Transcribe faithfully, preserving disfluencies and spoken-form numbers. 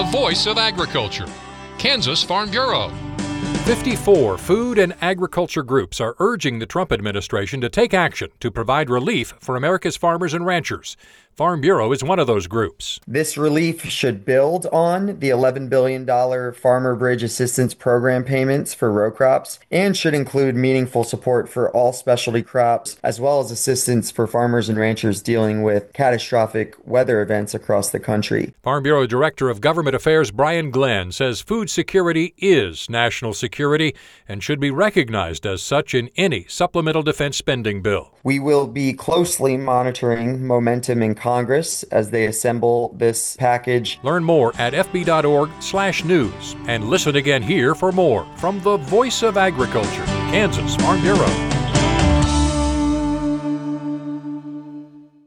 the voice of agriculture, Kansas Farm Bureau. fifty-four food and agriculture groups are urging the Trump administration to take action to provide relief for America's farmers and ranchers. Farm Bureau is one of those groups. This relief should build on the eleven billion dollars Farmer Bridge Assistance Program payments for row crops and should include meaningful support for all specialty crops, as well as assistance for farmers and ranchers dealing with catastrophic weather events across the country. Farm Bureau Director of Government Affairs Brian Glenn says food security is national security and should be recognized as such in any supplemental defense spending bill. We will be closely monitoring momentum in Congress as they assemble this package. Learn more at f b dot org slash news and listen again here for more from the Voice of Agriculture, Kansas Farm Bureau.